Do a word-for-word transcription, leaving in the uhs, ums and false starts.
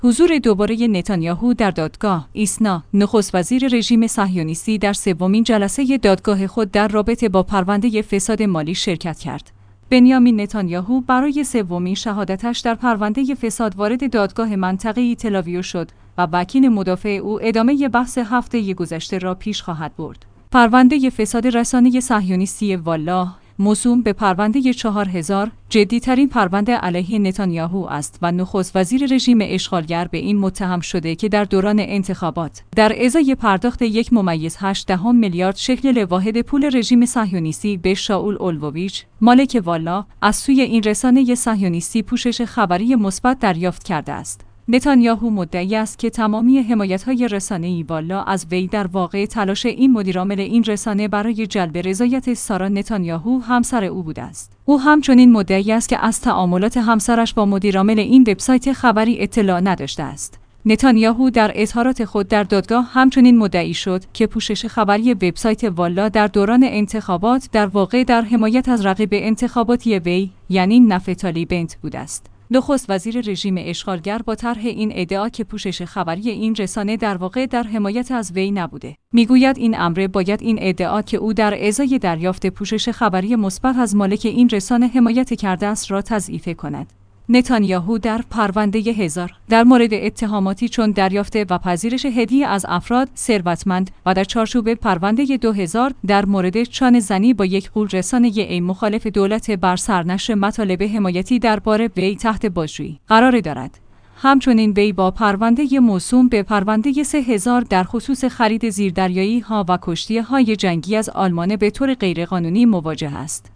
حضور دوباره نتانیاهو در دادگاه. ایسنا، نخست وزیر رژیم صهیونیستی، در سومین جلسه دادگاه خود در رابطه با پرونده فساد مالی شرکت کرد. بنیامین نتانیاهو برای سومین شهادتش در پرونده فساد وارد دادگاه منطقه‌ای تل‌آویو شد و وکیل مدافع او ادامه بحث هفته گذشته را پیش خواهد برد. پرونده فساد رسانه صهیونیستی والا، موسوم به پرونده چهار هزار، جدی‌ترین پرونده علیه نتانیاهو است و نخست وزیر رژیم اشغالگر به این متهم شده که در دوران انتخابات در ازای پرداخت یک ممیز هشت دهم میلیارد شکل واحد پول رژیم صهیونیستی به شاول اولوویچ، مالک والا، از سوی این رسانه صهیونیستی پوشش خبری مثبت دریافت کرده است. نتانیاهو مدعی است که تمامی حمایت‌های رسانه‌ای والا از وی در واقع تلاش این مدیرعامل این رسانه برای جلب رضایت سارا نتانیاهو همسر او بوده است. او همچنین مدعی است که از تعاملات همسرش با مدیرعامل این وبسایت خبری اطلاع نداشته است. نتانیاهو در اظهارات خود در دادگاه همچنین مدعی شد که پوشش خبری وبسایت والا در دوران انتخابات در واقع در حمایت از رقیب انتخاباتی وی، یعنی نفتالی بنت بوده است. نخست وزیر رژیم اشغالگر با طرح این ادعا که پوشش خبری این رسانه در واقع در حمایت از وی نبوده، میگوید این امر باید این ادعا که او در ازای دریافت پوشش خبری مثبت از مالک این رسانه حمایت کرده است را تضعیف کند. نتانیاهو در پرونده هزار در مورد اتهاماتی چون دریافت و پذیرش هدیه از افراد ثروتمند و در چارچوب پرونده دو هزار در مورد چانه زنی با یک غول رسانه ای مخالف دولت بر سرنشر مطالب حمایتی درباره وی تحت بازجویی قرار دارد. همچنین وی با پرونده موسوم به پرونده سه هزار در خصوص خرید زیردریایی ها و کشتی های جنگی از آلمان به طور غیرقانونی مواجه است.